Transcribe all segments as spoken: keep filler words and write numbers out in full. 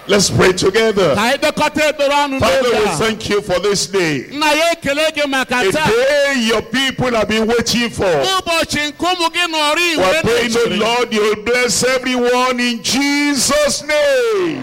Let's pray together. Father, we thank you for this day. A day your people have been waiting for. We're praying, oh Lord, you'll bless everyone in Jesus' name.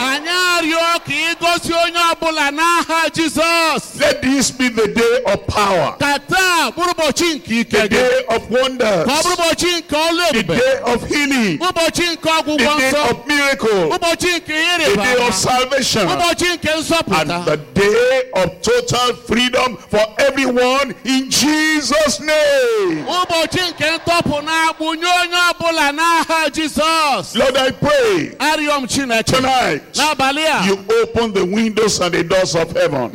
Let this be the day of power, the day of wonders, the day of healing, the day of miracles, the day of salvation, and the day of total freedom for everyone in Jesus' name. Lord, I pray tonight you open the windows and the doors of heaven.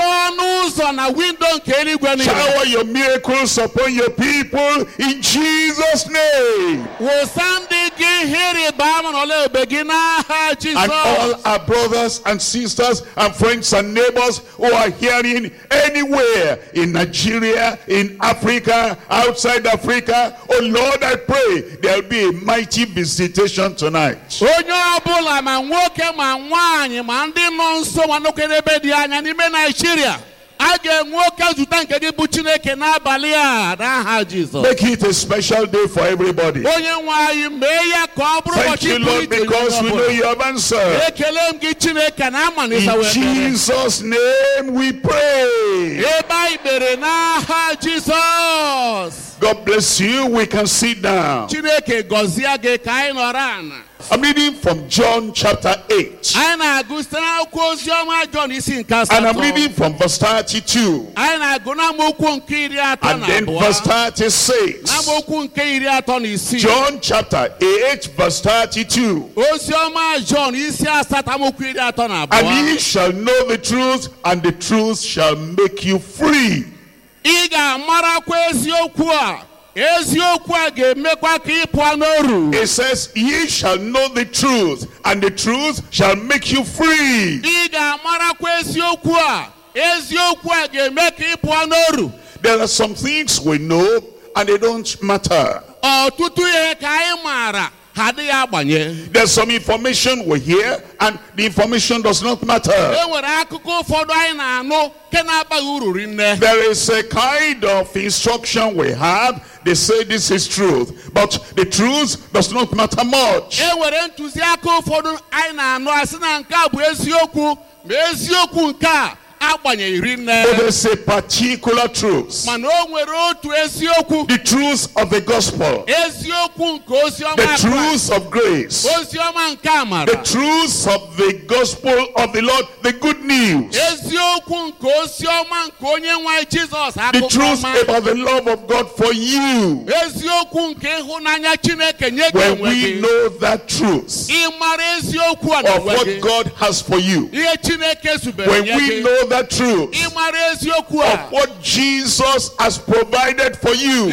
Shower your miracles upon your people in Jesus' name. And all our brothers and sisters and friends and neighbors who are hearing anywhere in Nigeria, in Africa, outside Africa, oh Lord, I pray there'll be a mighty visitation tonight. Make it a special day for everybody. Thank you, Lord, because we know you have answered. In Jesus' name we pray. God bless you. We can sit down. I'm reading from John chapter eight. And I'm reading from verse thirty-two. And then verse thirty-six. John chapter eight, verse thirty-two. And ye shall know the truth, and the truth shall make you free. It says, ye shall know the truth, and the truth shall make you free. There are some things we know, and they don't matter. There's some information we hear, and the information does not matter. There is a kind of instruction we have. They say this is truth, but the truth does not matter much. But there's a particular truth. The truth of the gospel. The truth of grace. The truth of the gospel of the Lord. The good news. The truth about the love of God for you. When we know that truth of what God has for you. When we know that truth of what Jesus has provided for you,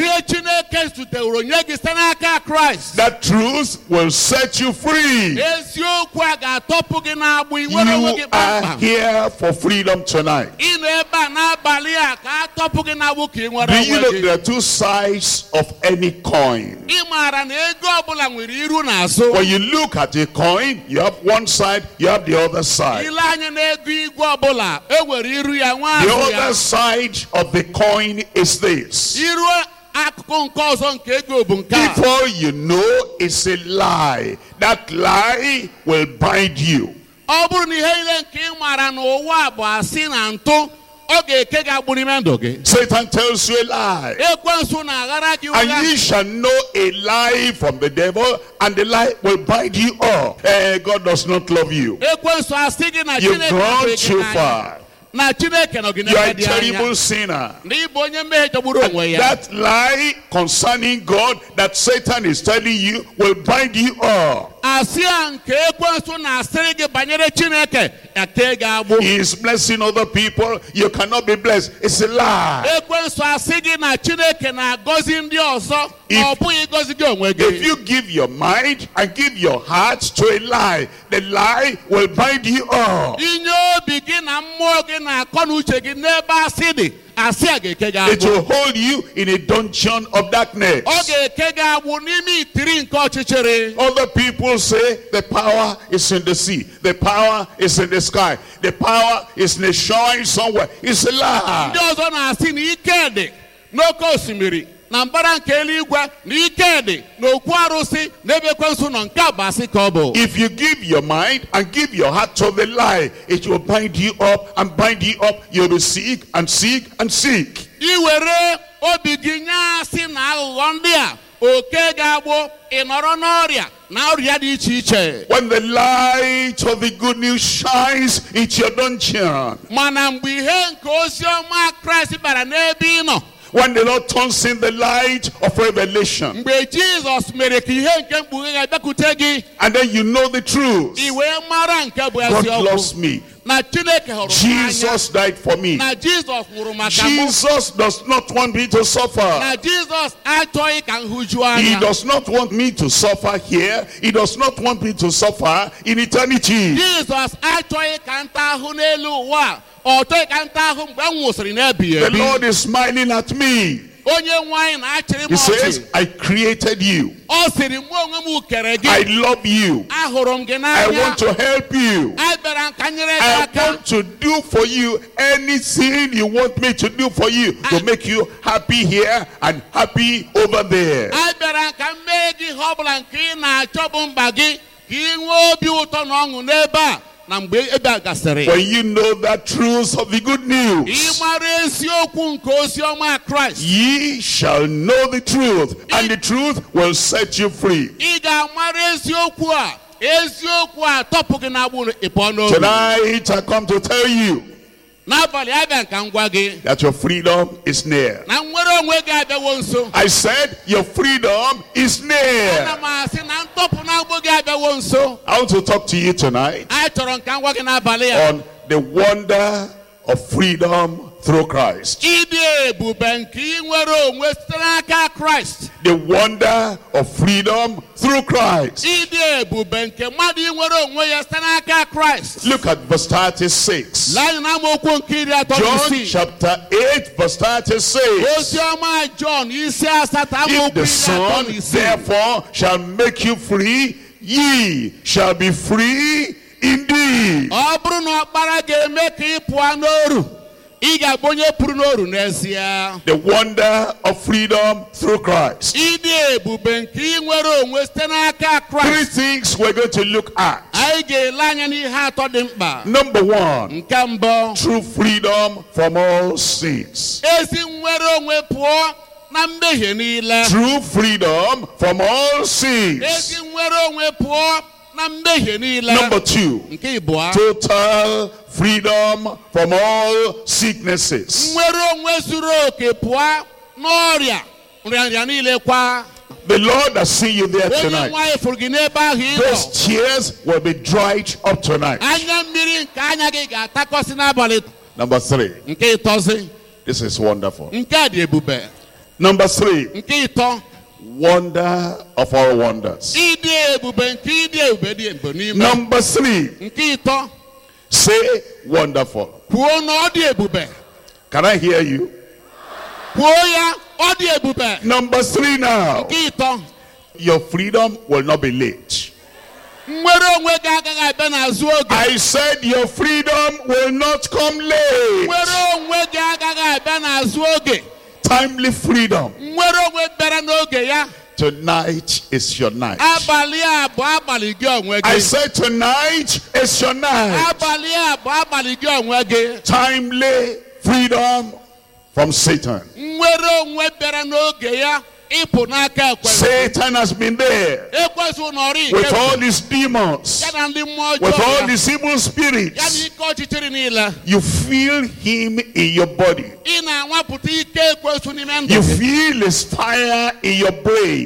that truth will set you free. You are here for freedom tonight. Do you know there are two sides of any coin? When you look at a coin, you have one side, you have the other side. The other side of the coin is this. Before you know it's a lie, that lie will bind you. Satan tells you a lie, and ye shall know a lie from the devil, and the lie will bind you up. Uh, God does not love you. You've gone too far. You are a terrible sinner. That lie concerning God that Satan is telling you will bind you up. He is blessing other people. You cannot be blessed. It's a lie. If, if you give your mind and give your heart to a lie, the lie will bind you up. It will hold you in a dungeon of darkness. Other people say the power is in the sea, the power is in the sky, the power is in the shore somewhere. It's a lie. If you give your mind and give your heart to the lie, it will bind you up and bind you up. You'll be sick and sick and sick. When the light of the good news shines into your dungeon, when the Lord turns in the light of revelation, and then you know the truth. God loves me. Jesus died for me. Jesus does not want me to suffer. He does not want me to suffer here. He does not want me to suffer in eternity. The Lord is smiling at me. He says, I created you. I love you. I want to help you. I want to do for you anything you want me to do for you, to make you happy here and happy over there. When you know the truth of the good news, ye shall know the truth, and the truth will set you free. Tonight I come to tell you that your freedom is near. I said your freedom is near. I want to talk to you tonight on the wonder of freedom through Christ. The wonder of freedom through Christ. Look at verse thirty-six. John chapter eight verse thirty-six. If the Son therefore shall make you free, ye shall be free indeed. The wonder of freedom through Christ. Three things we're going to look at. Number one, true freedom from all sins. True freedom from all sins. Number two, total freedom from all sicknesses. The Lord has seen you there tonight. Those tears will be dried up tonight. Number three, this is wonderful. Number three, wonder of all wonders. Number three, say wonderful. Can I hear you? Number three now, your freedom will not be late. I said your freedom will not come late. Timely freedom. Tonight is your night. I said tonight is your night. Timely freedom from Satan. Satan has been there with all his demons, with all his evil spirits. You feel him in your body. You feel his fire in your brain.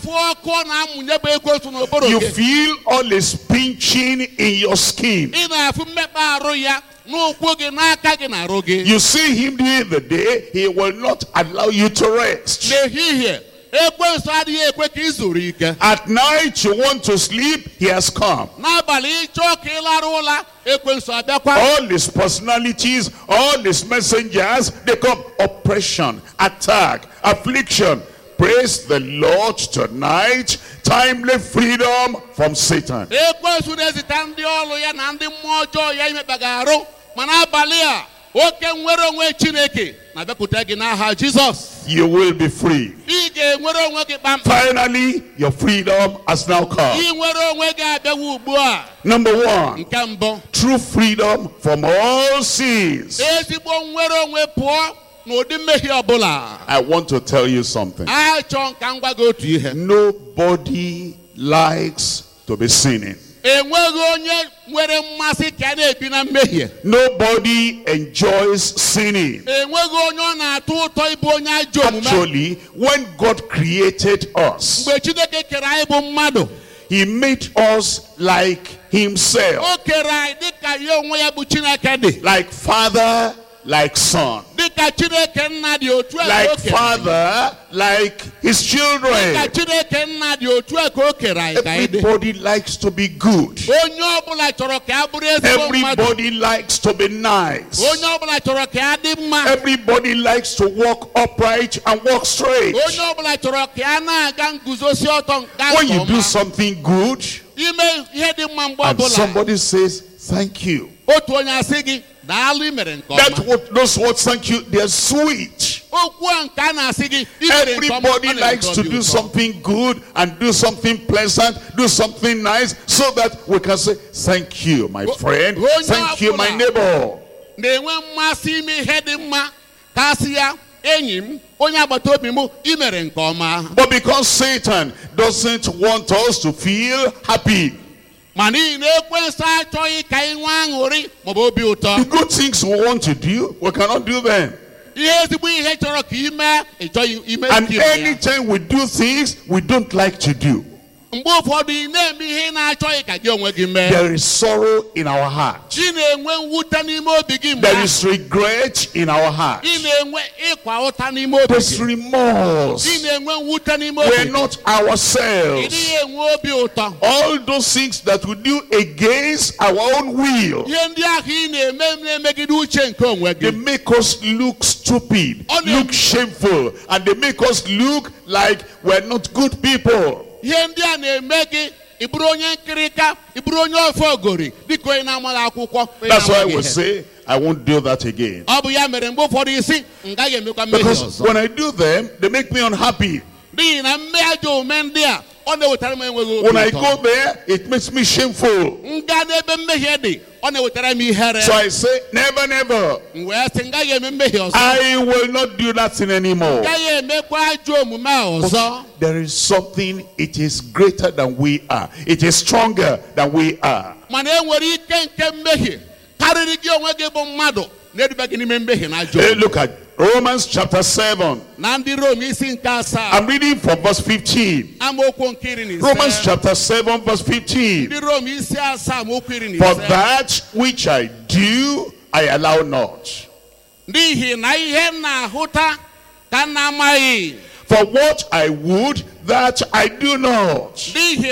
You feel all his pinching in your skin. You see him during the day, he will not allow you to rest. At night you want to sleep, he has come. All his personalities, all his messengers, they come. Oppression, attack, affliction. Praise the Lord tonight. Timely freedom from Satan. You will be free. Finally, your freedom has now come. Number one, true freedom from all sins. I want to tell you something. Nobody likes to be sinning. Nobody enjoys sinning. Actually, when God created us, he made us like himself. Like father, like son. Like father, like his children. Everybody likes to be good. Everybody likes to be nice. Everybody likes to walk upright and walk straight. When you do something good and somebody says thank you, that's what those words thank you, they're sweet. Everybody likes to do something good and do something pleasant, do something nice, so that we can say thank you, my friend, thank you, my neighbor. But because Satan doesn't want us to feel happy, the good things we want to do, we cannot do them. And anytime we do things we don't like to do, there is sorrow in our heart. There is regret in our heart. There's remorse. We're not ourselves. All those things that we do against our own will, they make us look stupid, look shameful, and they make us look like we're not good people. That's why we say, I won't do that again. Because when I do them, they make me unhappy. When I go there, it makes me shameful. So I say, never, never. I will not do that thing anymore. But there is something, it is greater than we are. It is stronger than we are. Hey, look at Romans chapter seven. I'm reading from verse fifteen. Romans chapter seven verse fifteen. For that which I do, I allow not. For what I would, that I do not.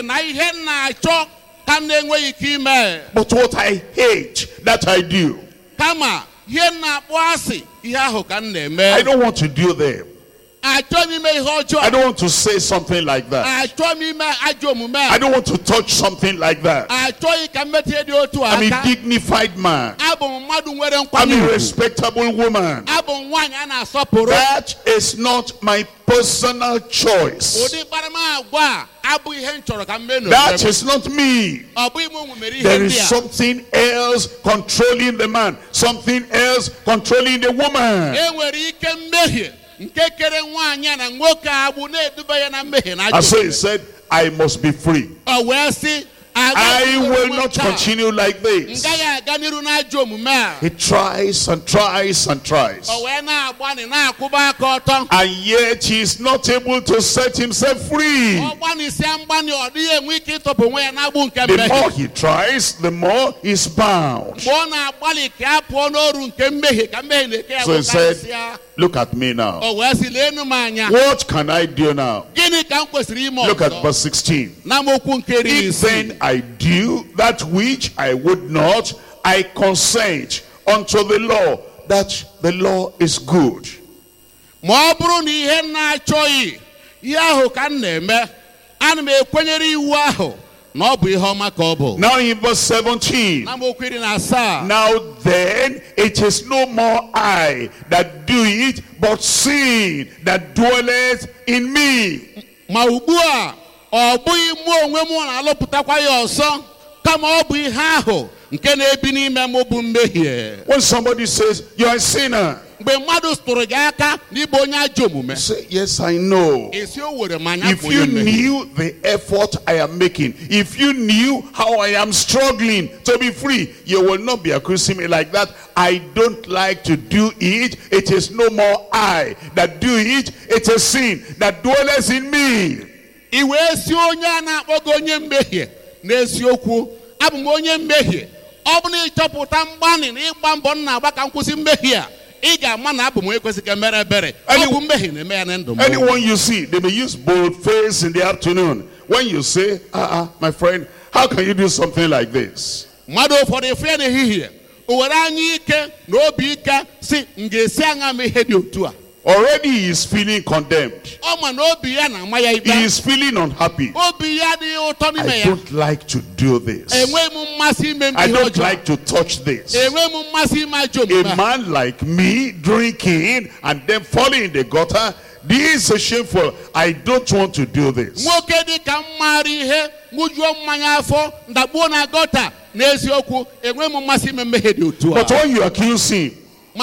But what I hate, that I do. I don't want to do them. I don't want to say something like that. I don't want to touch something like that. I'm a dignified man. I'm a respectable woman. That is not my personal choice. That is not me. There is something else controlling the man, something else controlling the woman. And so he said, I must be free. I will not continue like this. He tries and tries and tries. And yet he is not able to set himself free. The more he tries, the more he's bound. So he said, Look at me now. What can I do now? Look at verse sixteen. If then I do that which I would not, I consent unto the law that the law is good. Now in verse seventeen. Now then it is no more I that do it, but sin that dwelleth in me. When somebody says you are a sinner, say, yes, I know. If you knew the effort I am making, if you knew how I am struggling to be free, you will not be accusing me like that. I don't like to do it. It is no more I that do it. It is sin that dwelleth in me. Anyone, anyone you see, they may use bold face in the afternoon. When you say, ah, uh, uh, my friend, how can you do something like this? Already he is feeling condemned. He is feeling unhappy. I don't like to do this. I don't like to touch this. A man like me drinking and then falling in the gutter, this is shameful. I don't want to do this. But when you accuse him,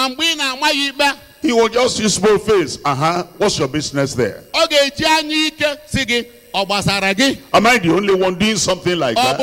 he will just use both face. Uh-huh. What's your business there? Am I the only one doing something like that?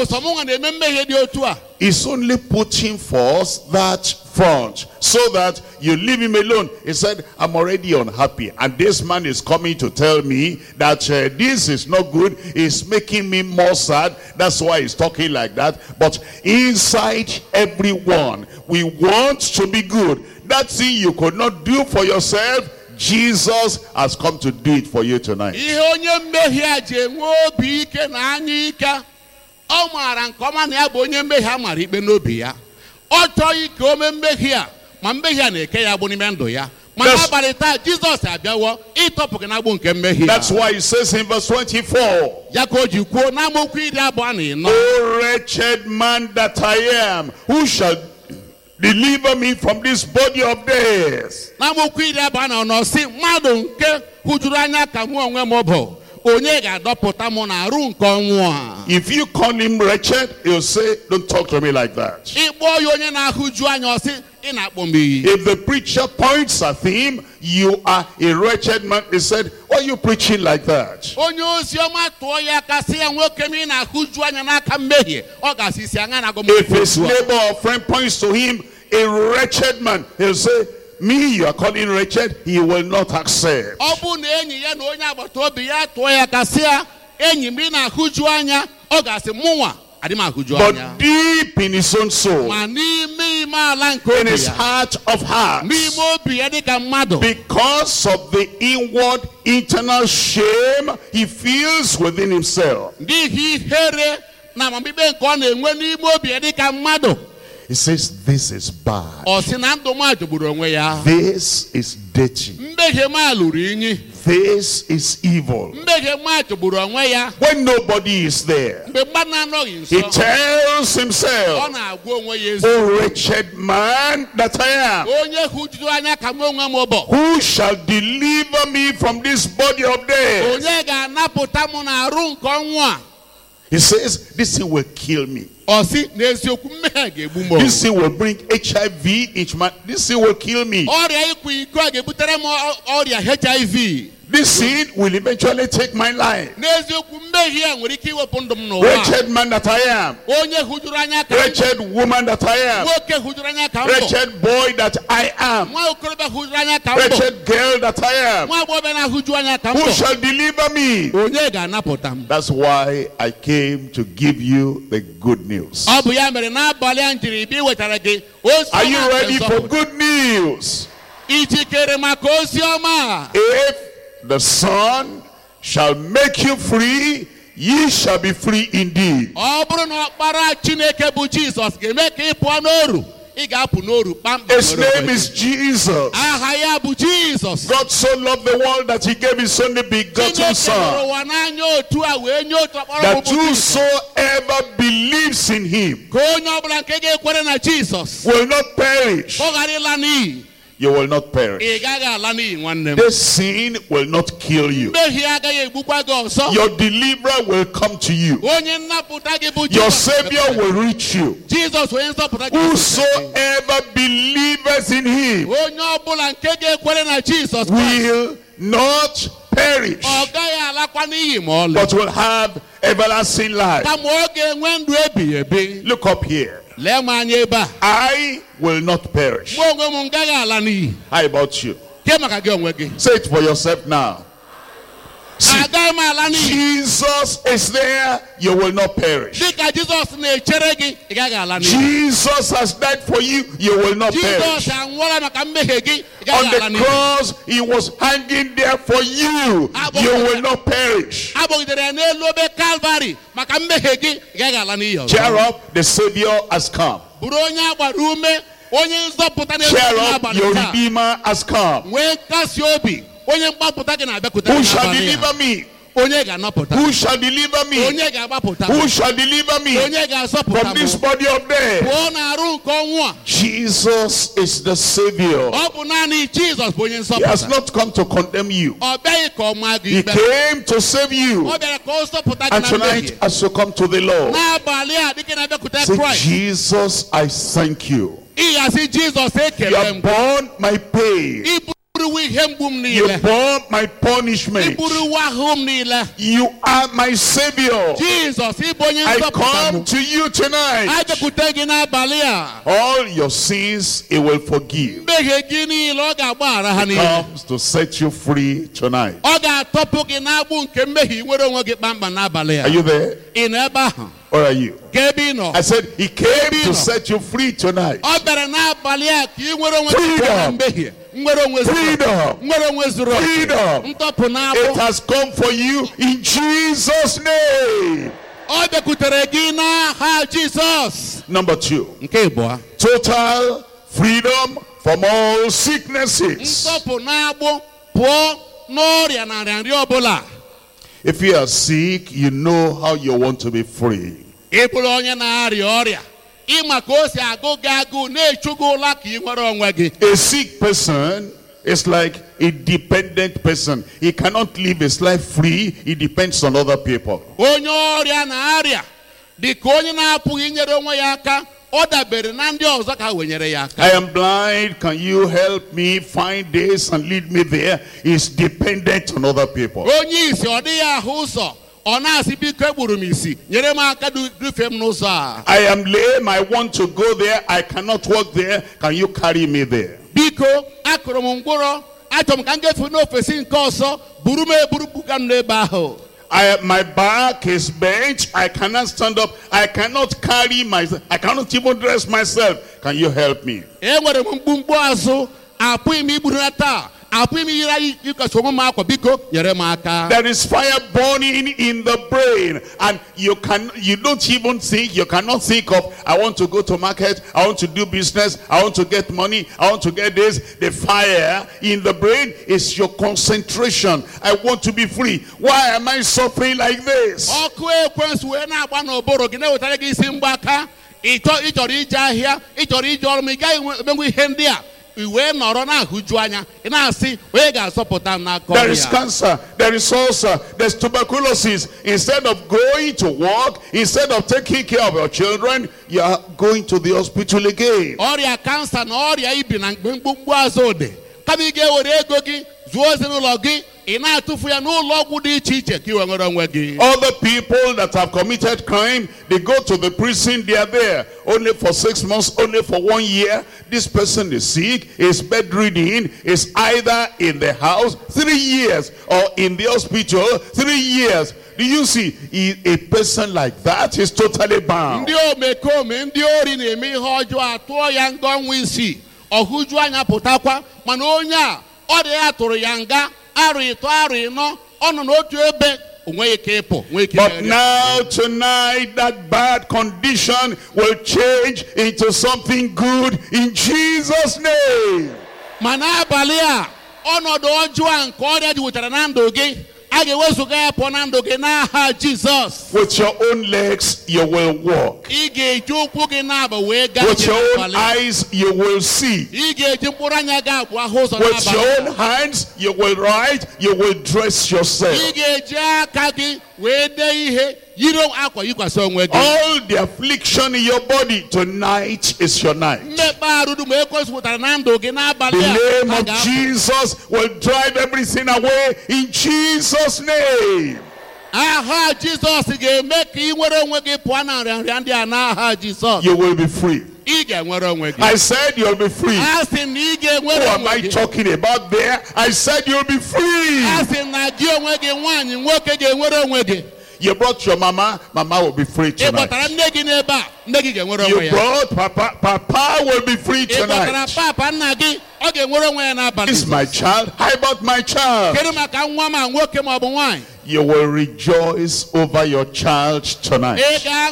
It's only putting forth that front so that you leave him alone. He said, I'm already unhappy. And this man is coming to tell me that uh, this is not good. It's making me more sad. That's why he's talking like that. But inside everyone, we want to be good. That thing you could not do for yourself, Jesus has come to do it for you tonight. That's, that's why he says in verse twenty-four, O wretched man that I am, who shall deliver me from this body of death? If you call him wretched, he'll say, don't talk to me like that. If the preacher points at him, you are a wretched man, he said, why are you preaching like that? If his neighbor or friend points to him, a wretched man, he'll say, me you are calling wretched, he will not accept. But deep in his own soul, in his heart of hearts, because of the inward internal shame he feels within himself, he says, this is bad. This is dirty. This is evil. When nobody is there, he tells himself, O wretched man that I am, who shall deliver me from this body of death? He says, this thing will kill me. This thing will bring H I V into my, this thing will kill me. This sin will eventually take my life. Wretched man that I am. Wretched woman that I am. Wretched boy that I am. Wretched girl that I am. Who shall deliver me? That's why I came to give you the good news. Are you ready for good news? If the Son shall make you free, ye shall be free indeed. His name is Jesus. God so loved the world that he gave his only begotten Son, that whosoever believes in him will not perish. You will not perish. This sin will not kill you. Your deliverer will come to you. Your Savior will reach you. Whosoever believeth in him will not perish, but will have everlasting life. Look up here. I will not perish. How about you? Say it for yourself now. See, Jesus is there, you will not perish. Jesus has died for you, you will not perish. On the cross, he was hanging there for you, you will not perish. Cheer up, the Savior has come. Cheer up, your Redeemer has come. Who shall deliver me? Who shall deliver me? Who shall deliver me from this body of death? Jesus is the Savior. He has not come to condemn you. He came to save you. And tonight, as you come to the Lord, say, Jesus, I thank you. You have borne my pain. You bore my punishment. You are my Savior. I come to you tonight. All your sins he will forgive. He comes to set you free tonight. Are you there? Or are you? I said he came to set you free tonight. Freedom. Freedom. Freedom. It has come for you in Jesus' name. Number two. Total freedom from all sicknesses. If you are sick, you know how you want to be free. A sick person is like a dependent person. He cannot live his life free. He depends on other people. I am blind. Can you help me find this and lead me there? He's dependent on other people. I am lame. I want to go there. I cannot walk there. Can you carry me there? I, my back is bent. I cannot stand up. I cannot carry myself. I cannot even dress myself. Can you help me? There is fire burning in the brain, and you can you don't even think, you cannot think of, I want to go to market, I want to do business, I want to get money, I want to get this. The fire in the brain is your concentration. I want to be free. Why am I suffering like this? There is cancer, there is ulcer, there's tuberculosis. Instead of going to work, instead of taking care of your children, you are going to the hospital again. Other people that have committed crime, they go to the prison, they are there only for six months, only for one year. This person is sick, is bedridden, is either in the house three years or in the hospital three years. Do you see? A person like that is totally bound. Ohuju anya pụtakwa mana onye a ọ dị ya tụrụ ya nga arụ ito arụ ino ọnụ n'otu ebe onwe ike ịpụ nwe ike. But now tonight that bad condition will change into something good in Jesus' name. Mana abalị a ọnọdụ ọjọọ nke ọrịa dị wetara na ndụ gị a ga-ewezuga ya pụọ na ndụ gị n'aha Jizọs. With your own legs you will walk. Ị ga-eji ụkwụ gị na-aba wee gaa. With your own eyes you will see. Ị ga-eji mkpụrụ anya gị abụọ ahụ ụzọ n'abalị. With your own hands you will write, you will dress yourself. Ị ga-eji aka gị wee dee ihe. All the affliction in your body tonight is your night. The name of Jesus will drive everything away in Jesus' name. Aha, Jesus make you will be free. I said you'll be free. Who am I talking about there? I said you'll be free. You brought your mama, mama will be free tonight. You brought papa, papa will be free tonight. This is my child. How about my child? You will rejoice over your child tonight.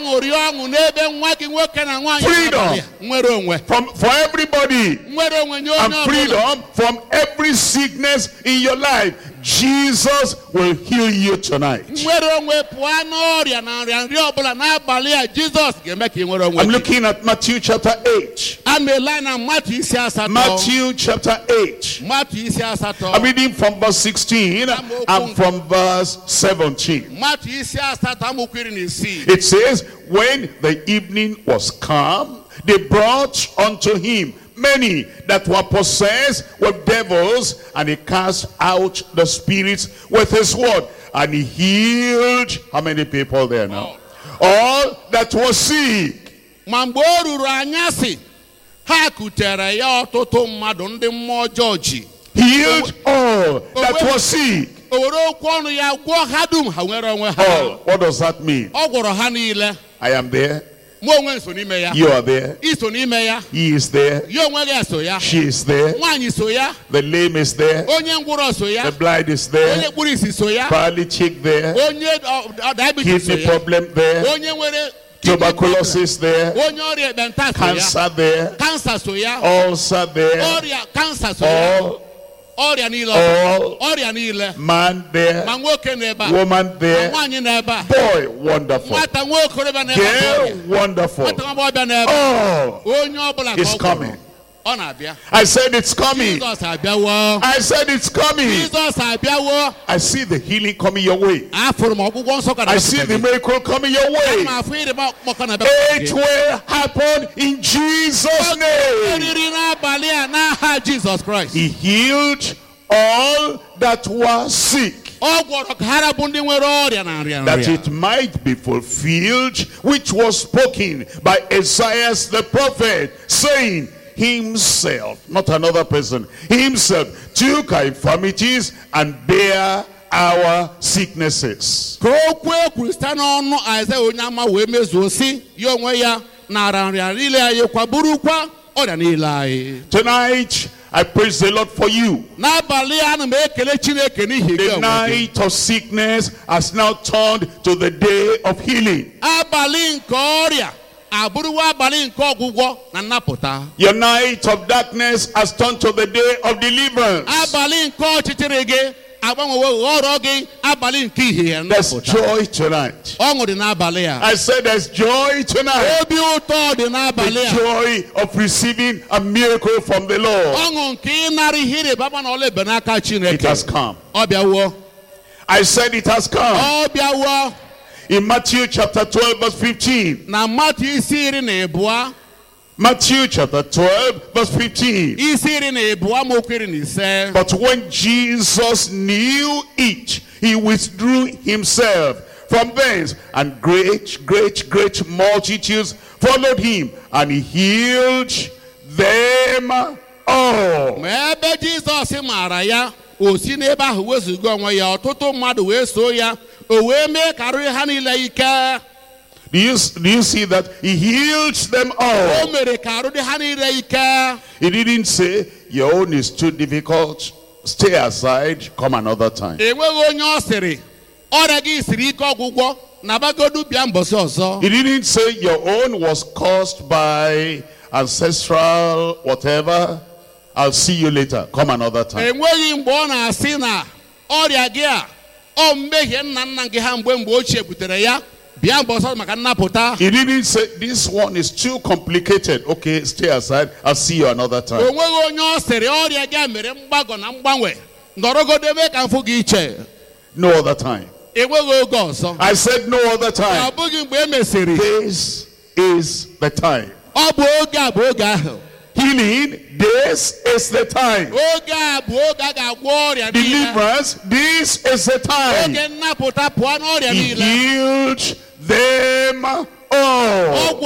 Freedom from, for everybody. And freedom from every sickness in your life. Jesus will heal you tonight. I'm looking at Matthew chapter eight. Matthew chapter eight. I'm reading from verse sixteen and from verse seventeen. It says, when the evening was come, they brought unto him many that were possessed with devils, and he cast out the spirits with his word, and he healed how many people there now? All that were sick. Healed all that were sick. All. What does that mean? I am there. You are there. He is there. She is there. The lame is there. The blind is there. Paralytic there. Kidney problem there. Tuberculosis there. Cancer there. Ulcer there. All. All man there, woman there, boy wonderful, girl wonderful, oh, it's coming. I said it's coming. I said it's coming. I see the healing coming your way. I see the miracle coming your way. It will happen in Jesus' name. He healed all that were sick, that it might be fulfilled which was spoken by Isaiah the prophet, saying, himself, not another person, himself took our infirmities and bare our sicknesses. Tonight I praise the Lord for you. The night of sickness has now turned to the day of healing. Your night of darkness has turned to the day of deliverance. There's joy tonight. I said there's joy tonight. The joy of receiving a miracle from the Lord. It has come. I said it has come. In Matthew chapter twelve verse fifteen. Now Matthew Matthew chapter twelve verse fifteen. But when Jesus knew it, he withdrew himself from thence, and great, great, great multitudes followed him, and he healed them all. Do you, do you see that? He healed them all. He didn't say, your own is too difficult. Stay aside, come another time. He didn't say your own was caused by ancestral whatever. I'll see you later. Come another time. He didn't say this one is too complicated. Okay, stay aside. I'll see you another time. No other time. I said no other time. This is the time. Healing, this is the time. Deliverance, this is the time. He healed them all.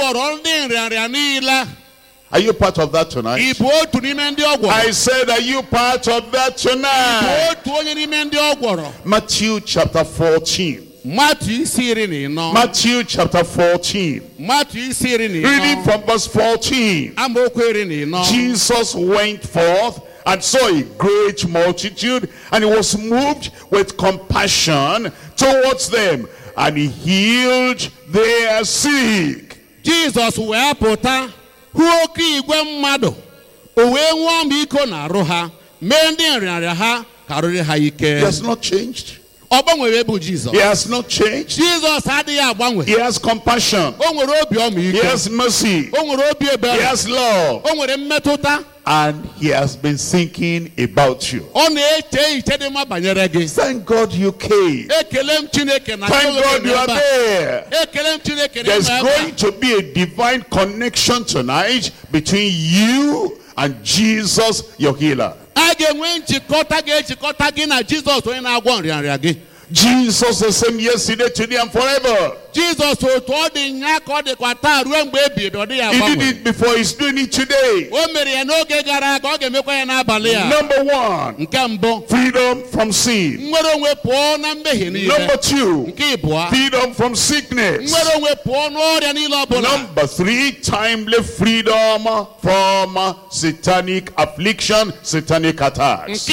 Are you part of that tonight? I said, are you part of that tonight? Matthew chapter fourteen. Matthew chapter fourteen. Reading from verse fourteen. Jesus went forth and saw a great multitude, and he was moved with compassion towards them, and he healed their sick. Jesus wee pụta hụ oke igwe mmadụ o wee nwụọ mgbe iko na-arụ ha mee ndị nrịanrịa ha ka arụrị ha ike. He has not changed. Jesus. He has not changed. Jesus had He has compassion. He has mercy. He has love. And he has been thinking about you. Thank God you came. Thank God you are there. There's going to be a divine connection tonight between you and Jesus, your healer. Jesus the same yesterday, today, and forever. Jesus He did it before, he's doing it today. Number one, freedom from sin. Number two, freedom from sickness. Number three, timely freedom from satanic affliction, satanic attacks.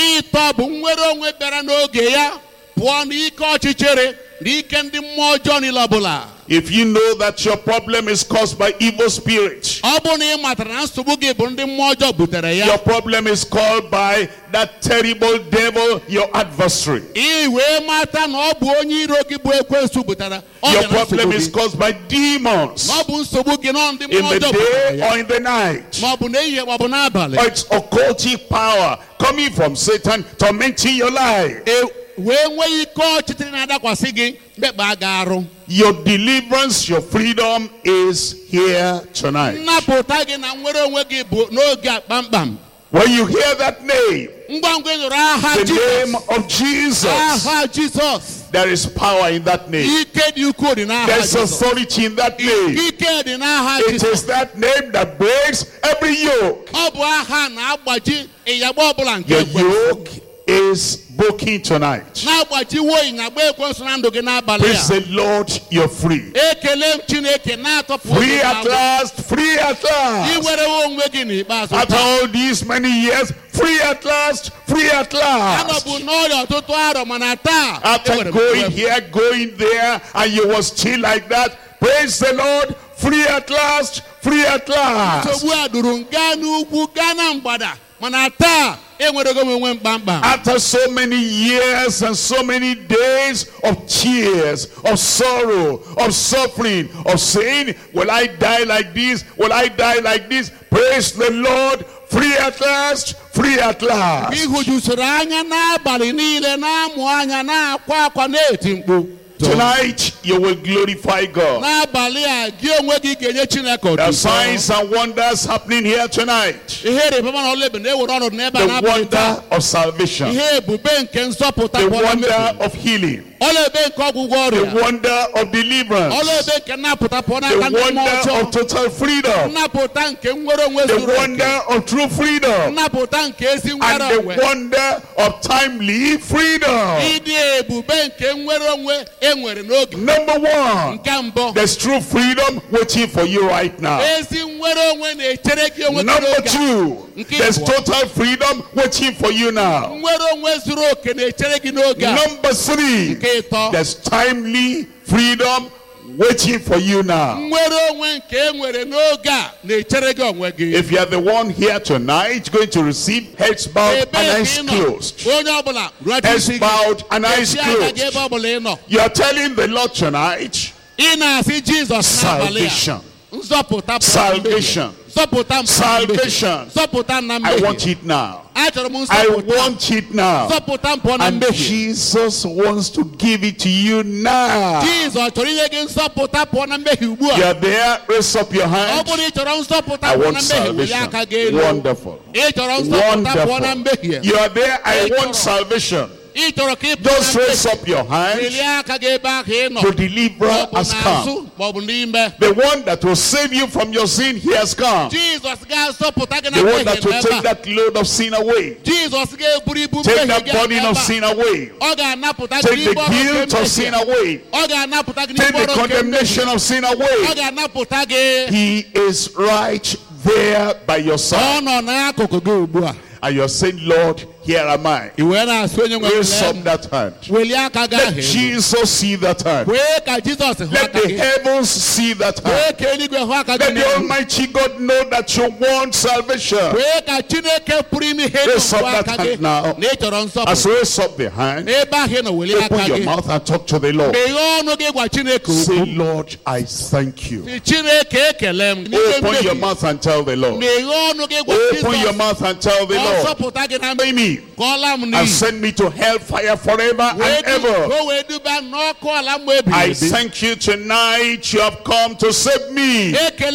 If you know that your problem is caused by evil spirits, your problem is caused by that terrible devil, your adversary. Your problem is caused by demons in the day or in the night. Or it's occultic power coming from Satan tormenting your life. Your deliverance, your freedom is here tonight. When you hear that name, the name of Jesus, there is power in that name. There is authority in that name. It is that name that breaks every yoke. Your yoke is broken tonight. Praise the Lord, you're free. Free at last, free at last. After all these many years, free at last, free at last. After going here, going there, and you were still like that, praise the Lord, free at last, free at last. After so many years and so many days of tears, of sorrow, of suffering, of saying, will I die like this? Will I die like this? Praise the Lord, free at last, free at last. Tonight, you will glorify God. There are signs and wonders happening here tonight. The wonder of salvation. The wonder of healing. The wonder of deliverance. The wonder of total freedom. The wonder of true freedom. And the wonder of timely freedom. Number one, there's true freedom waiting for you right now. Number two, there's total freedom waiting for you now. Number three, there's timely freedom waiting for you now. If you are the one here tonight going to receive heads bowed and eyes closed, heads bowed and eyes closed, you are telling the Lord tonight, salvation, salvation, salvation, I want it now. I want it now. And Jesus wants to give it to you now. You are there, raise up your hand. I want salvation. Wonderful. Wonderful. You are there, I want salvation. Just raise up your hands. The deliverer has come. The one that will save you from your sin, he has come. The one that will take that load of sin away. Take that burden of sin away. Take the guilt of sin away. Take the condemnation of sin away. He is right there by your side. And you're saying, Lord, here am I. Raise up that hand. Let Jesus see that hand. Let the heavens see that hand. Let the Almighty God know that you want salvation. Raise up that hand now. As you raise up the hand, open your mouth and talk to the Lord. Say, Lord, I thank you. Open your mouth and tell the Lord. Open your mouth and tell the Lord. Me and send me to hellfire forever and ever. I thank you tonight. You have come to save me.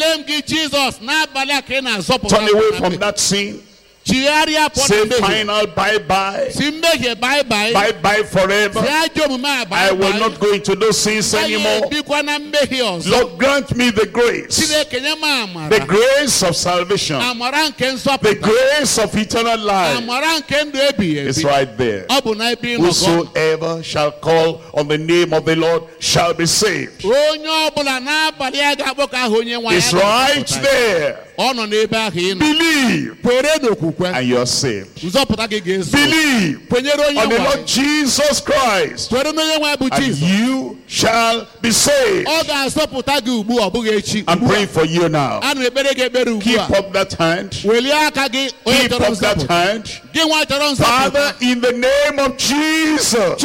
Turn away from that sin. Say final bye-bye. Bye-bye forever. I will not go into those sins anymore. Lord, grant me the grace. The grace of salvation. The grace of eternal life. It's right there. Whosoever shall call on the name of the Lord shall be saved. It's right there. Believe and you are saved. Believe on the Lord Jesus Christ and you shall be saved. I'm praying for you now. Keep up that hand. Keep up that hand. Father, in the name of Jesus,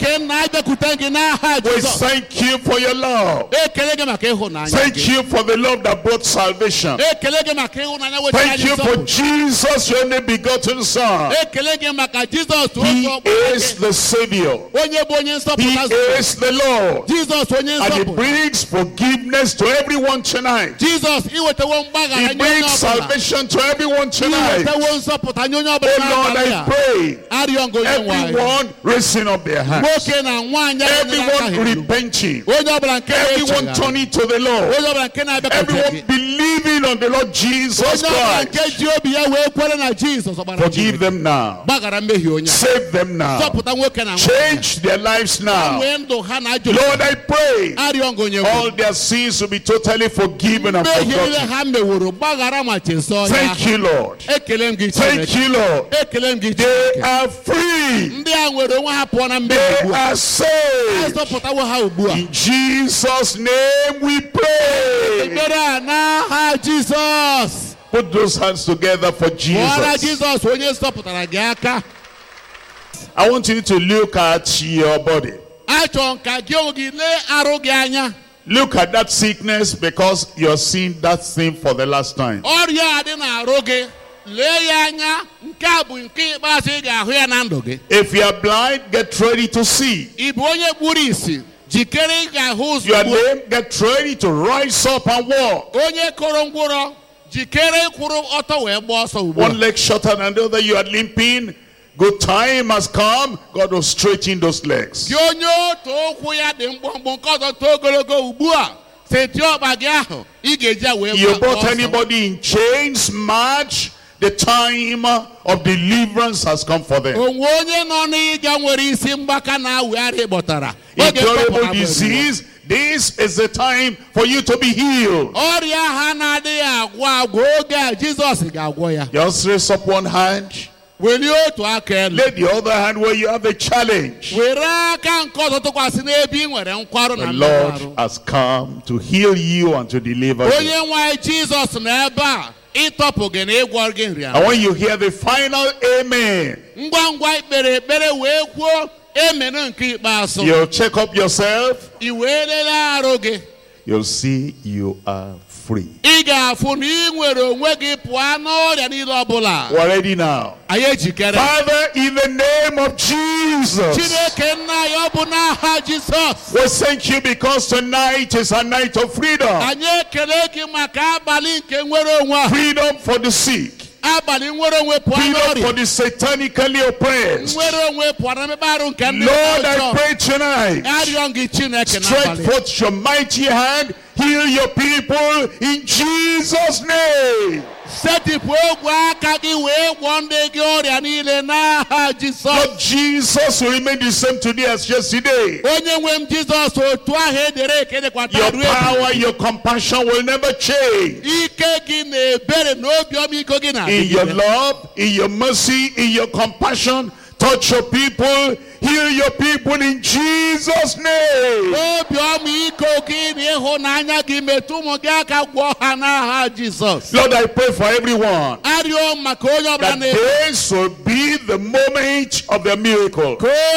we thank you for your love. Thank you for the love that brought salvation. Thank you for Jesus, your only begotten Son. He is the Savior. He is the Lord. And He brings forgiveness to everyone tonight. He brings salvation to everyone tonight. Oh Lord, I pray, everyone raising up their hands, everyone repenting, everyone turning to the Lord, everyone believing on the Lord Jesus Christ. Forgive them now. Save them now. Change their lives now. Lord, I pray all their sins will be totally forgiven and forgotten. Thank you, Lord. Thank you, Lord. They are free. They are saved. In Jesus' name we pray. Jesus. Put those hands together for Jesus. I want you to look at your body. Look at that sickness because you're seeing that thing for the last time. If you are blind, get ready to see. You are lame, get ready to rise up and walk. One leg shorter than the other, you are limping. good time has come, God will straighten those legs. You bought anybody in chains, March, the time of deliverance has come for them. Incurable disease, this is the time for you to be healed. Just raise up one hand. Will you to lay the other hand where you have a challenge. The Lord has come to heal you and to deliver you. And when you hear the final amen, you'll check up yourself. You'll see you are free. We're ready now. Father, in the name of Jesus, we thank you because tonight is a night of freedom. Freedom for the sick. Freedom for the satanically oppressed. Lord, I pray tonight, stretch forth your mighty hand, heal your people in Jesus' name. Lord, Jesus will remain the same today as yesterday. Your power, your compassion will never change. In your love, in your mercy, in your compassion, touch your people, heal your people in Jesus' name. Lord, I pray for everyone that this will be the moment of the miracle.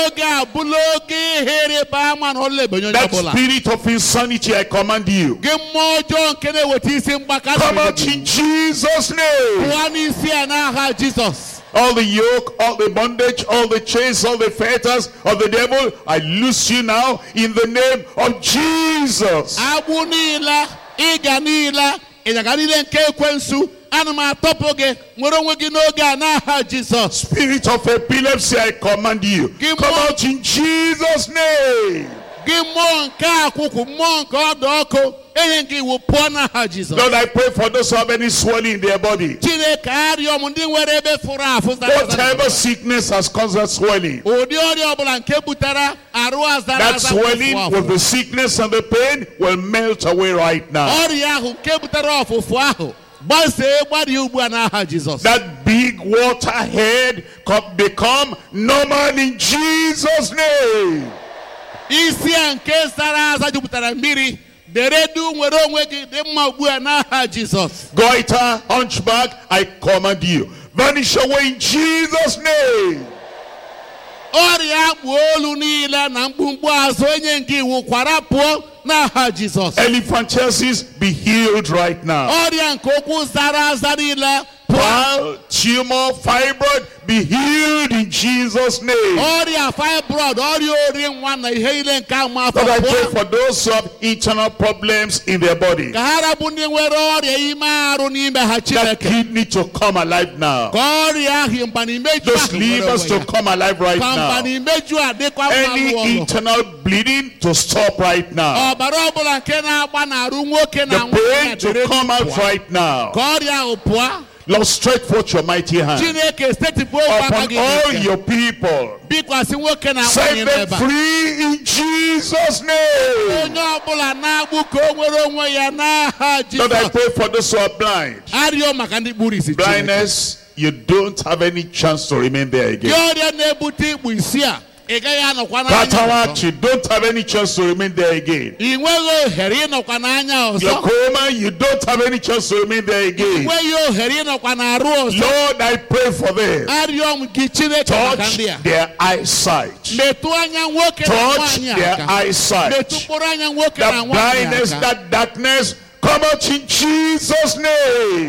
That spirit of insanity, I command you, come out in Jesus' name. All the yoke, all the bondage, all the chains, all the fetters of the devil, I loose you now in the name of Jesus. Spirit of epilepsy, I command you, come out in Jesus' name. Lord, I pray for those who have any swelling in their body. Whatever sickness has caused that swelling, that swelling with the sickness and the pain will melt away right now. That big water head could become normal in Jesus' name. Goiter, hunchback, I command you, vanish away in Jesus' name. Elephantiasis, be healed right now. Bowel, tumor, fibroid, be healed in Jesus' name. Lord, I pray for those who have internal problems in their body. That kidney to come alive now. Those livers to come alive right now. Any internal bleeding to stop right now. The pain to come out right now. Lord, stretch forth your mighty hand upon all your people. Set them free in Jesus' name. Lord, I pray for those who are blind. Blindness, you don't have any chance to remain there again. Cataract, you don't have any chance to remain there again. Glaucoma, you don't have any chance to remain there again. Lord, I pray for them. Touch their eyesight. Touch their eyesight. That blindness, that darkness, come out in Jesus' name.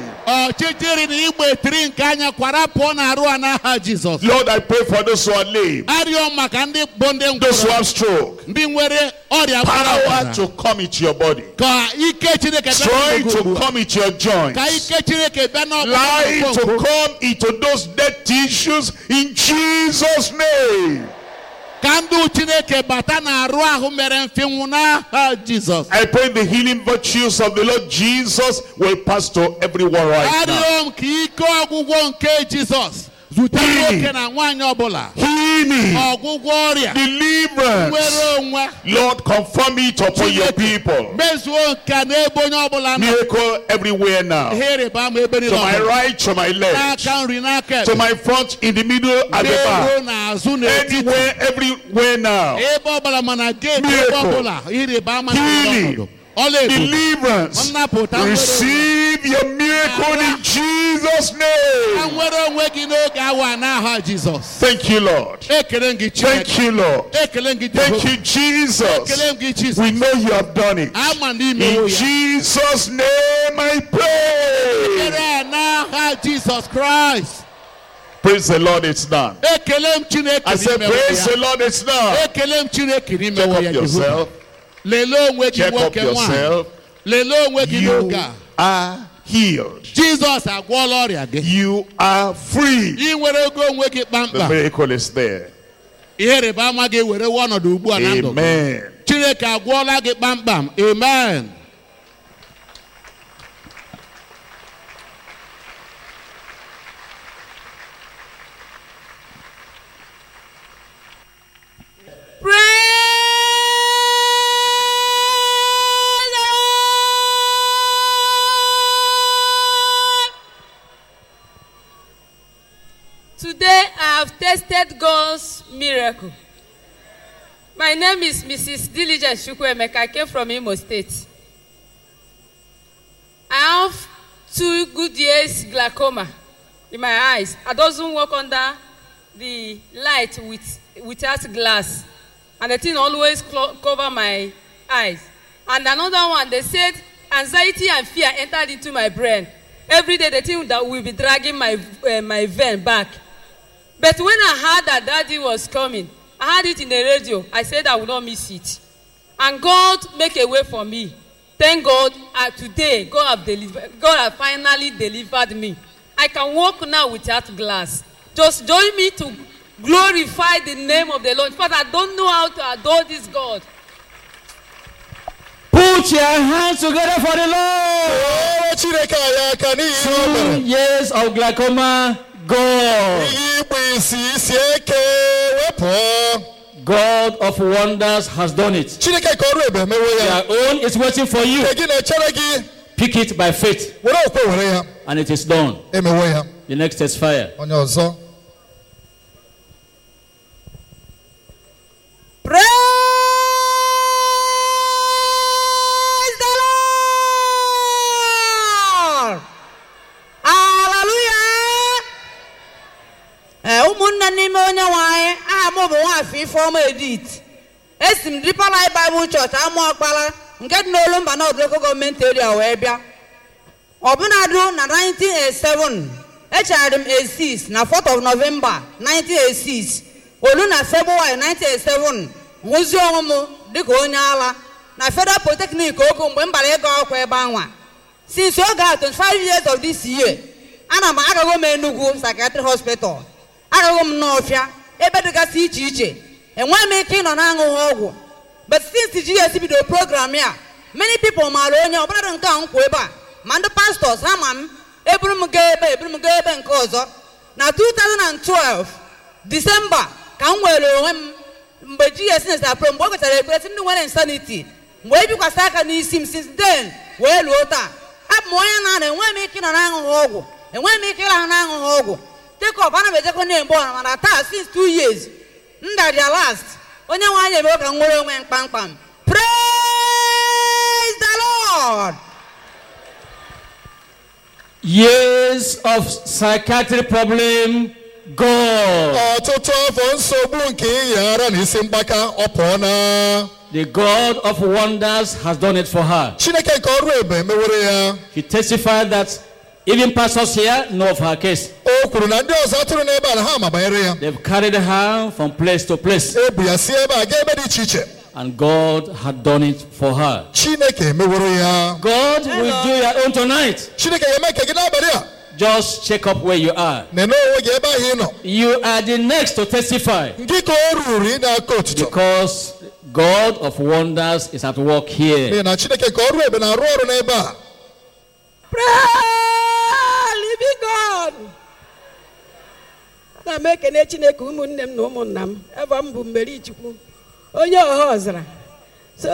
Lord, I pray for those who are lame, those who have stroke, power to come into your body, strength to come into your joints, light to come into those dead tissues in Jesus' name. Jesus. I pray the healing virtues of the Lord Jesus will pass to everyone right now. Healing, healing, deliverance. Lord, confirm it upon your people. Miracle everywhere now. To my right, to my left, to my front, in the middle, at the back. Anywhere, everywhere now. Miracle, healing, deliverance. Receive your miracle in Jesus' name. Thank you, Lord. Thank you, Lord. Thank you, Jesus. We know you have done it. In Jesus' name I pray. Jesus Christ. Praise the Lord, it's done. I said, praise the Lord, it's done. Check up yourself. Check up yourself. You are healed. Jesus, you are free. The miracle is there. Amen. Amen. Today I have tasted God's miracle. My name is Missus Diligent Chukwuemeka. I came from Imo State. I have two good years glaucoma in my eyes. I doesn't work under the light with without glass, and the thing always cover my eyes. And another one, they said anxiety and fear entered into my brain. Every day the thing that will be dragging my uh, my vein back. But when I heard that Daddy was coming, I heard it in the radio. I said I will not miss it. And God make a way for me. Thank God, uh, today God have delivered. God have finally delivered me. I can walk now without glass. Just join me to glorify the name of the Lord. But I don't know how to adore this God. Put your hands together for the Lord. Two years of glaucoma. God. God of wonders has done it. Your own is waiting for you. Pick it by faith. And it is done. The next is fire. Praise the Lord. Hallelujah. Umunna nime onye nwanyị amu bụ nwafi form edit. Esim Deeper Life Bible Church amu akpala nke dị n'Olumba na Odroko Government Area wee bịa. Ọbụnadụ na nineteen eighty-seven, echere m eighty-six na fourth of November nineteen eighty-six. Olu na February nineteen eighty-seven, nwụzi onwe m dịka onye ala na Federal Polytechnic Ogun mgbe m bara ego akwụkwọ ebe anwa. Since oge a twenty-five years of this year, ana m agago m Enugu Psychiatric Hospital. Agago m n'Ọfịa ebe dịgasị iche iche. Enwe m ike ịnọ na-aṅụghị ọgwụ. But since G S bido program ya, many people maara onye ọbụladị nke a nkwa ebe a. Ma ndị pastors ha ma m eburu m gaa ebe eburu m gaa ebe nke ọzọ. Na two thousand twelve December ka m were onwe m mgbe G S na-apro mgbe ọ gụchara ekpere ndị nwere insanity mgbe ebikwasị aka n'isi m since then wee luo taa. Abụ m onye na-ana enwe m ike ịnọ na-aṅụghị ọgwụ, enwe m ike ịrahụ na-aṅụghị ọgwụ. Take up ana m ejekwa na-egbu ọra mana taa since two years ndaria last onye nwe anyị ebe ka m nwere onwe mkpamkpam. Praise the Lord. Years of psychiatric problem God. Ọtụtụ afọ nsogbu nke ịghara na isi mgbaka ọ pụọ na The God of wonders has done it for her. She testified that even pastors here know of her case. They've carried her from place to place. And God had done it for her. God will do your own tonight. Just check up where you are. You are the next to testify. Because God of wonders is at work here. Praise living God. Na make na Chineke ụmụnne m na ụmụnna m ebe m bụ mmeri Chukwu onye ọha ọzara. So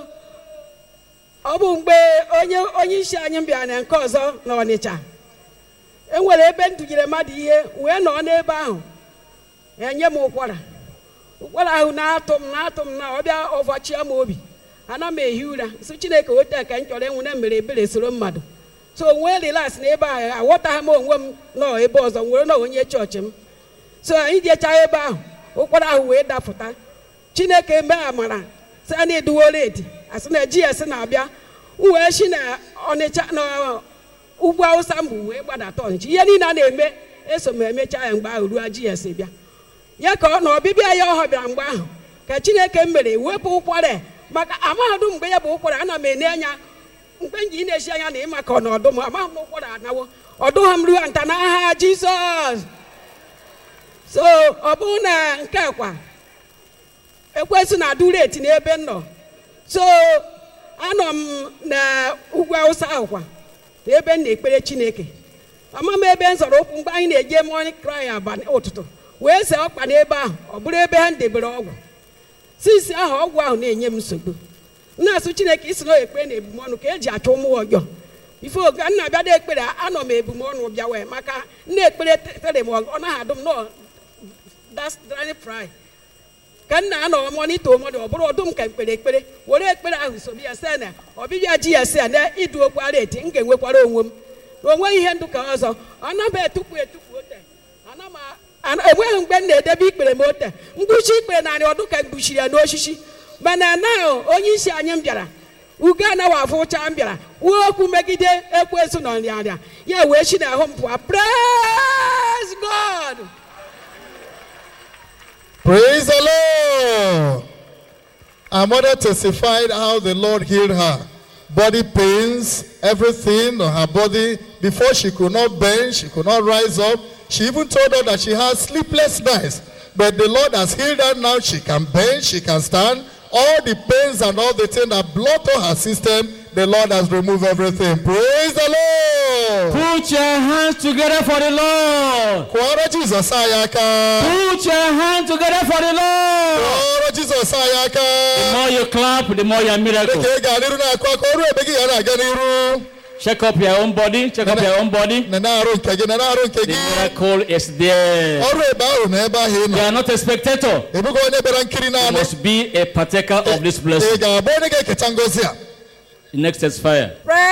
ọ bụ mgbe onye onye isi anyị bịara na nke ọzọ na Ọnịcha. Enwere ebe ndụgire mmadụ ihe wee nọ n'ebe ahụ. Enye m ụkwara. Ụkwara ahụ na-atụ m na-atụ m na ọbịa ọvọchịa m obi. Ana m ehi ụra. So Chineke weta ka m chọrọ enwe na mere ebere soro mmadụ. So when relax n'ebe ahụ aghọta ha m onwe m nọ ebe ọzọ nwere na onye chọọchị m. So anyị jecha ebe ahụ ụkwara ahụ wee dapụta. Chineke mee amara sị a na-eduworo edi asị na ji esi na-abịa wee si na Ọnịcha na ugwu Awụsa mbụ wee gbadata Ọnịcha ihe niile a na-eme eso m emecha ya mgbe ahụ ruo ji esi bịa ya ka na ọbịbịa ya ọ bịara mgbe ahụ ka Chineke mere wepụ ụkwara maka amahadụ mgbe ya bụ ụkwara ana m ene anya mgbe m ji na-esi anya na ịma ka ọ na ọdụm amaghị m ụkwara anawo ọdụ ha m ruo nta n'aha Jizọs. So ọ bụrụ na nke kwa ekwesị na adureti n'ebe m nọ. So anọ m na ugwu Awụsa ahụ kwa ebe m na-ekpere Chineke ama m ebe m zọrọ okwu mgbe anyị na-eje morning cry abalị ụtụtụ wee see ọkpa n'ebe ahụ ọ bụrụ ebe ha ndebere ọgwụ sisi ahụ ọgwụ ahụ na-enye m nsogbu na-asụ Chineke isi na ekpere na ebumọnụ ka eji achọ ụmụ ọjọọ ife oge nna bịa da ekpere anọ m ebumọnụ bịa wee maka nna ekpere tere m ọ naghị adụ m nọ that's dry fry ka nna anọ mọnịtọ mọdụ ọ bụrụ ọdụm ka ekpere ekpere were ekpere ahụ so bịa sị na ọbịbịa ji ya sị na ịdụ okwara eti m ga-enwekwara onwe m onwe ihe ndụ ka ọzọ ana m etupu etupu ote ana m enweghị mgbe m na-edebe ikpere m ote mkpuchi ikpere narị ọdụ ka mkpuchiri ya n'osisi mana na onye isi anyị m bịara ugo anaghị afụ ụcha m bịara kwuo okwu megide ekwensu na nrịanrịa ya wee si n'ahụ m pụọ. Praise God. Praise the Lord. Our mother testified how the Lord healed her. Body pains, everything on her body. Before she could not bend, she could not rise up. She even told her that she had sleepless nights. But the Lord has healed her now. She can bend, she can stand. All the pains and all the things that blocked her system, the Lord has removed everything. Praise the Lord. Put your hands together for the Lord. Put your hands together for the Lord. The more you clap, the more your miracle. Check up your own body. Check up your own body. The miracle is there. You are not a spectator. You must be a partaker of this blessing. The next is fire.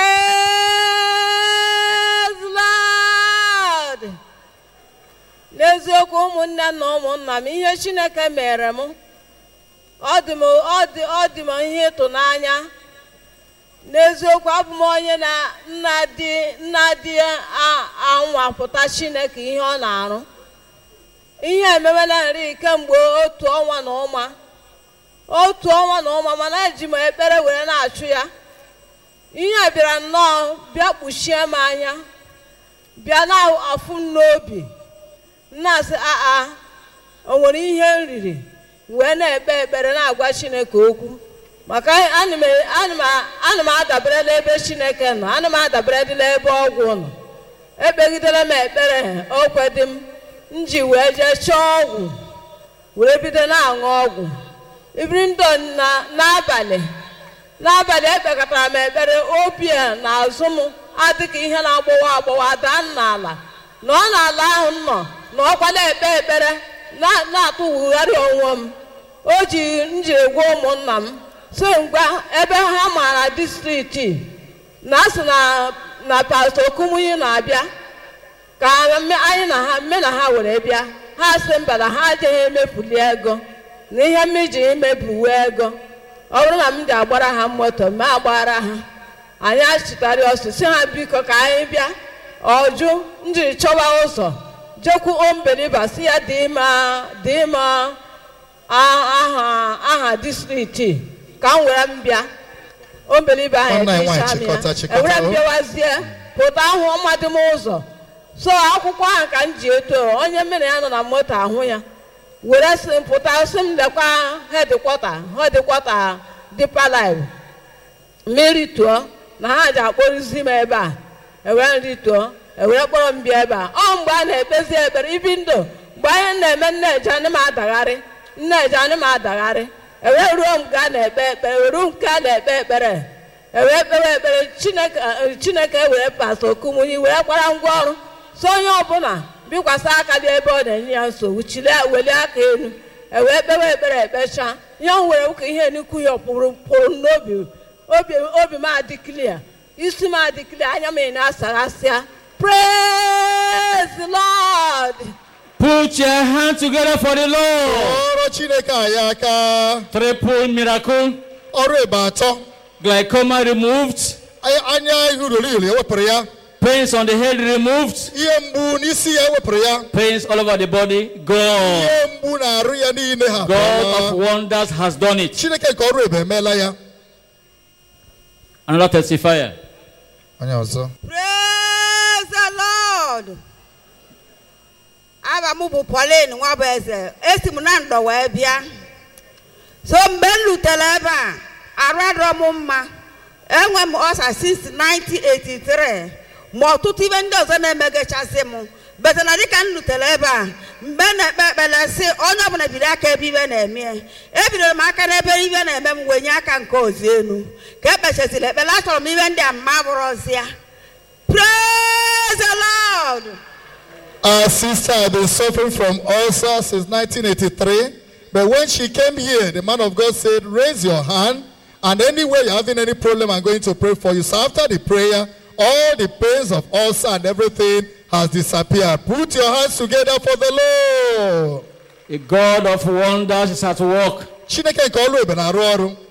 Praise Lord. N'eziokwu ụmụnne na ụmụnna m ihe Chineke mere m ọ dị m ọ dị ọ dị m ihe ịtụnanya. N'eziokwu abụ m onye na nna di nna di anwapụta Chineke ihe ọ na-arụ. Ihe emewela nri kemgbe otu ọnwa na ụma otu ọnwa na ụma mana eji m ekpere were na-achụ ya. Ihe bịara nnọọ bịa kpuchie m anya bịa na-afụ m n'obi na-asị aa o nwere ihe nriri wee na-ekpe ekpere na-agwa Chineke okwu maka ana m adabere n'ebe Chineke nọ ana m adabere dị n'ebe ọgwụ nọ ekpegidere m ekpere okwe dị m nji wee jee chọọ ọgwụ wee bido na-aṅụ ọgwụ ibiri ndụ n'abalị n'abalị ekpekọtara m ekpere obi na azụ m adịka ihe na-agbawa agbawa daa n'ala na ọ n'ala ahụ nọ na ọkwa na-ekpe ekpere na-atụwugharị onwe m o ji njiri gwa ụmụnna m so mgbe ebe ha mara distrikti na asị na pastọ Okumuyi na-abịa ka anyị na ha mme na ha were bịa ha sị mba na ha adịghị emefuli ego na ihe mmiji imebuwe ego ọ bụrụ na m ji agbara ha moto ma agbara ha anyị achịtara ọsọ si ha biko ka anyị bịa ọjụ njiri chọwa ụzọ jekwu ombeliba si ya dị ma dị ma aha aha distrikti ka m were m bịa ombeliba ahụ ewere m bịawazie pụta ahụ mmadụ m ụzọ so akwụkwọ ahụ ka m ji eto onye mmiri ya nọ na moto ahụ ya were si m pụta si m lekwa hedkwọta hedkwọta Deeper Life mmiri tụọ na ha ji akpọrụzi m ebe a ewere nri tụọ ewere kpọrọ m bịa ebe a ọ mgbe a na-ekpezi ekpere ibi ndụ mgbe anyị na-eme nneji anyị m adagharị nneji anyị m adagharị ewere ruo m ga na-ekpe ekpere were nke a na-ekpe ekpere ewere kpewe ekpere Chineke Chineke were pastọ Okunmunyi were kwara ngwa ọrụ so onye ọbụla bikwasị aka dị ebe ọ na-enye ya nsogbu chile weli aka elu ewee kpewe ekpere ekpecha ihe m were ụka ihe n'ikwu ya pụrụ pụrụ n'obi obi obi m adị clear isi m adị clear anya m na-asaghasịa. Praise the Lord. Put your hand together for the Lord. Triple miracle. Glaucoma removed. Pains on the head removed. Pains all over the body gone. God of wonders has done it. Another testifier. Praise the Lord. Aba mubu Pauline Wabeze. Esimunando webia. So mbelu teleba. Arado mumma. Enwe mosa since nineteen eighty-three. Mo tuti vendo zene mege chasemu. Bete na dika nlu teleba. Mbene bebele se onyo bune bidake bibe na emie. Ebile maka na ebe ibe na eme mwenye aka nke ozienu. Kepe chesile bela choro mi wende amabrozia. Praise the Lord. Our sister had been suffering from ulcer since nineteen eighty-three. But when she came here, the man of God said, raise your hand. And anywhere you're having any problem, I'm going to pray for you. So after the prayer, all the pains of ulcer and everything has disappeared. Put your hands together for the Lord. A God of wonders is at work.